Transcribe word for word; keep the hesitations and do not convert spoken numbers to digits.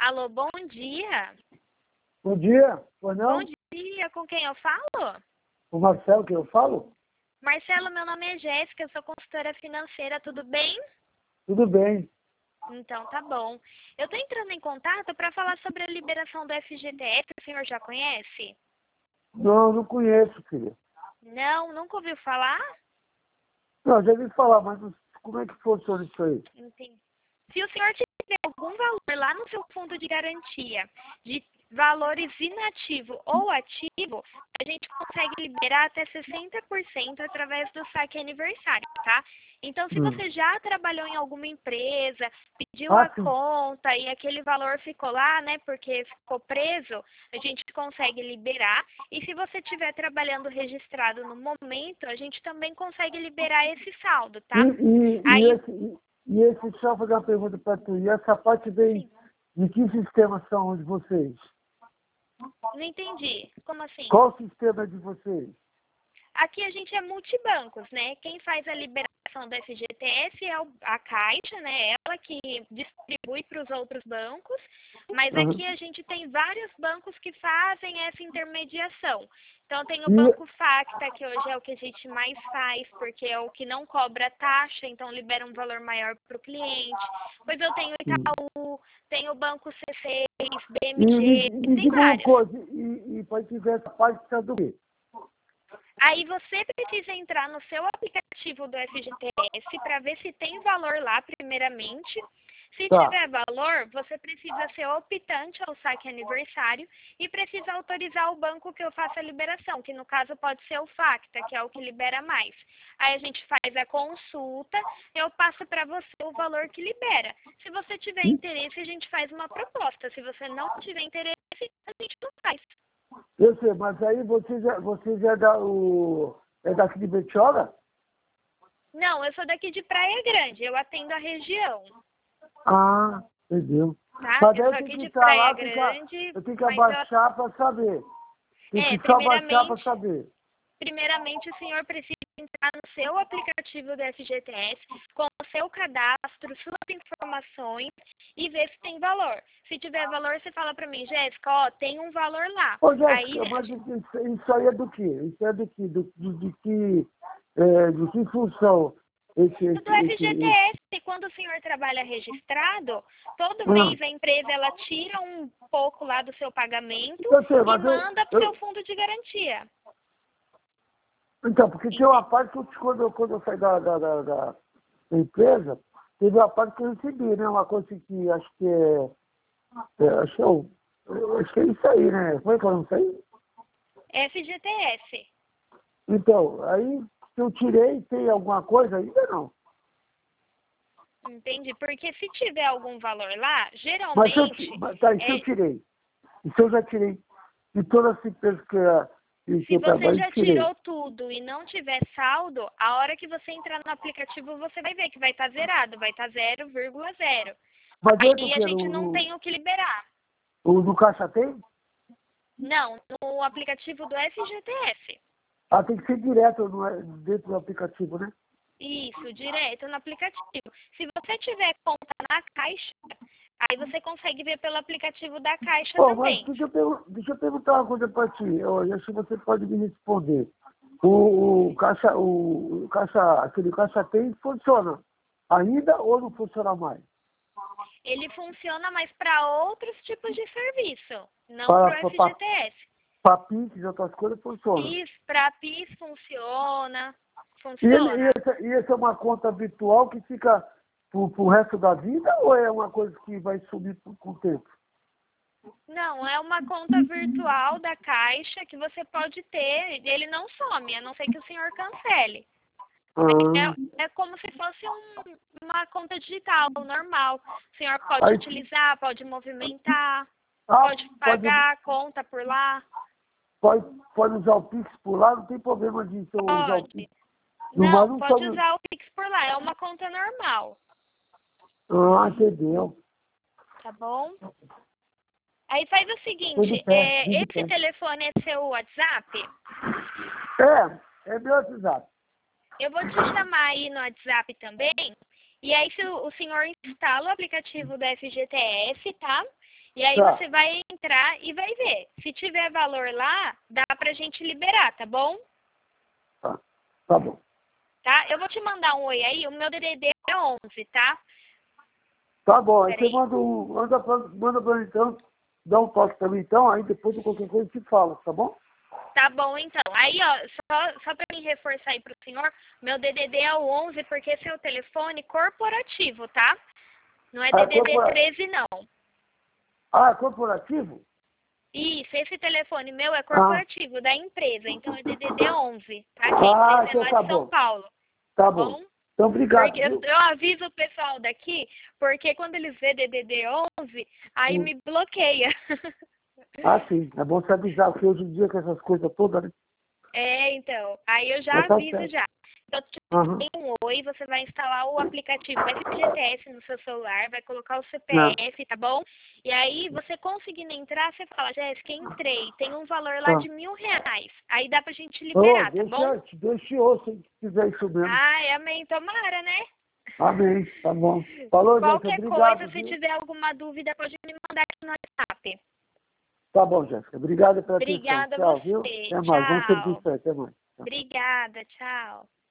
Alô, bom dia. Bom dia, pois não? Bom dia, com quem eu falo? O Marcelo que eu falo? Marcelo, meu nome é Jéssica, eu sou consultora financeira, tudo bem? Tudo bem. Então, tá bom. Eu tô entrando em contato para falar sobre a liberação do F G T S, o senhor já conhece? Não, não conheço, filha. Não, nunca ouviu falar? Não, já ouvi falar, mas não- como é que funciona isso aí? Entendi. Se o senhor tiver algum valor lá no seu fundo de garantia, de valores inativo ou ativo, a gente consegue liberar até sessenta por cento através do saque aniversário, tá? Então, se Hum. você já trabalhou em alguma empresa, pediu Ah, a sim. conta e aquele valor ficou lá, né, porque ficou preso, a gente consegue liberar. E se você estiver trabalhando registrado no momento, a gente também consegue liberar esse saldo, tá? E, e, e Aí, esse, e, e esse, deixa eu fazer uma pergunta para tu. E essa parte vem sim, de que sistema são de vocês? não entendi. Como assim? Qual o sistema é de vocês? Aqui a gente é multibancos, né? Quem faz a liberação do F G T S é o- a Caixa, né? Ela que distribui para os outros bancos, mas Aham. aqui a gente tem vários bancos que fazem essa intermediação. Então tem o E, Banco Facta, que hoje é o que a gente mais faz, porque é o que não cobra taxa, então libera um valor maior para o cliente. Pois eu tenho o Itaú, tenho o Banco C seis, e me, B M G, me tem diga uma vários. coisa, e, e para tiver essa parte precisa do quê? Aí você precisa entrar no seu aplicativo do F G T S para ver se tem valor lá, primeiramente. Se Tá. tiver valor, você precisa ser optante ao saque aniversário e precisa autorizar o banco que eu faça a liberação, que no caso pode ser o Facta, que é o que libera mais. Aí a gente faz a consulta, eu passo para você o valor que libera. Se você tiver interesse, a gente faz uma proposta. Se você não tiver interesse, a gente não faz. Eu sei, mas aí você já, você já é, da, o, é daqui de Betioga? Não, eu sou daqui de Praia Grande, eu atendo a região, Ah, entendeu. tá? Mas Eu aí eu sou tenho aqui que de entrar Praia lá, tem que, Grande, eu tenho que mas eu, abaixar para saber. Tem é, que só abaixar para primeiramente, saber. primeiramente o senhor precisa entrar no seu aplicativo do F G T S com o seu cadastro, suas informações e ver se tem valor. Se tiver valor, você fala pra mim, Jéssica, ó, tem um valor lá. Ô, Aí, Jéssica, mas isso, isso aí é do quê? Isso é do quê? Do, de, de que, é, de que função? Esse, esse, do esse, esse. F G T S, quando o senhor trabalha registrado, todo Ah, mês a empresa ela tira um pouco lá do seu pagamento eu sei, e mas eu, manda para o seu eu, fundo de garantia. então, porque tem uma Entende? parte que eu, quando, eu- quando eu saí da, da, da, da empresa, teve uma parte que eu recebi, né? Uma coisa que acho que é, é acho que é, o- eu acho que é isso aí, né? Como é que eu não sei? F G T S. Então, aí, se eu tirei, tem alguma coisa ainda não. Entende? Porque se tiver algum valor lá, Mas se eu, geralmente, ti- mas, tá, e se eu é, tirei? E se eu já tirei de todas as empresas que, eu- que, que se eu você trabalho, já tirei. tirou tudo e não tiver saldo, a hora que você entrar no aplicativo, você vai ver que vai estar zerado, vai estar zero vírgula zero. Mas dentro do Aí a que? gente não No, tem o que liberar. no, no caixa tem? Não, no aplicativo do F G T S. Ah, tem que ser direto no, dentro do aplicativo, né? Isso, direto no aplicativo. Se você tiver conta na Caixa, aí você consegue ver pelo aplicativo da Caixa Oh, mas também. deixa eu, pergun- deixa eu perguntar uma coisa para ti. Eu acho que você pode me responder. O, o caixa, o, o caixa, aquele caixa tem funciona ainda ou não funciona mais? Ele funciona mais para outros tipos de serviço, não para Para o para F G T S. para Pix e outras coisas funciona. PIS, para PIS funciona, E, ele, e, funciona. essa, e essa é uma conta virtual que fica pro, pro resto da vida ou é uma coisa que vai subir com com o tempo? Não, é uma conta virtual da Caixa que você pode ter, ele não some, a não ser que o senhor cancele. Ah, É, é como se fosse um- uma conta digital, normal. O senhor pode aí, utilizar, pode movimentar, ah, pode pode, pagar a conta por lá. pode, pode usar o Pix por lá, não tem problema de eu usar o Pix. Pode. No mas Não, não pode sobe. usar o Pix por lá, é uma conta normal, Ah, entendeu? tá bom? Aí faz o Foi de seguinte, pé, é, vim de esse pé. telefone é seu WhatsApp? É, é meu WhatsApp. Eu vou te chamar aí no WhatsApp também. E aí se o, o senhor instala o aplicativo da F G T S, tá? E aí Tá. você vai entrar e vai ver. Se tiver valor lá, dá pra gente liberar, tá bom? Tá, tá bom. Tá? Eu vou te mandar um oi aí, o meu D D D é onze, tá? Tá bom, aí Peraí. você manda, um, manda, pra, manda pra mim então, dá um toque pra mim então, aí depois de qualquer coisa te fala, tá bom? Tá bom, então. Aí, ó, só, só pra me reforçar aí pro senhor, meu D D D é o onze, porque esse é o telefone corporativo, tá? Não é Ah, é D D D corpora- treze, não. Ah, é corporativo? Isso, esse telefone meu é corporativo, da empresa, então é D D D onze, tá? Que a Ah, empresa é então lá tá de São bom. Paulo, Tá tá bom. bom? Então, obrigado, Porque eu, viu? eu aviso o pessoal daqui, porque quando eles vê D D D onze, aí Hum. me bloqueia. Ah, sim. É bom você avisar, porque hoje em dia com essas coisas todas, né? É, então. Aí eu já Mas tá aviso certo. já. Então, te Aham. dei um oi, você vai instalar o aplicativo F G T S no seu celular, vai colocar o C P F, tá bom? E aí, você conseguindo entrar, você fala, Jéssica, entrei, tem um valor lá Ah. de mil reais. Aí dá pra gente Oh, liberar, tá Deus bom? te, Deus te ouça, se quiser isso mesmo. Ai, amém, tomara, né? Amém. Tá bom. Falou, Jéssica. Qualquer Obrigado, coisa, se viu? tiver alguma dúvida, pode me mandar aqui no WhatsApp. Tá bom, Jéssica. Obrigado pela atenção. Obrigada a Tchau, viu? você. Até mais. Vamos Tchau. servir isso aí. Até mais. Tchau. Obrigada, tchau.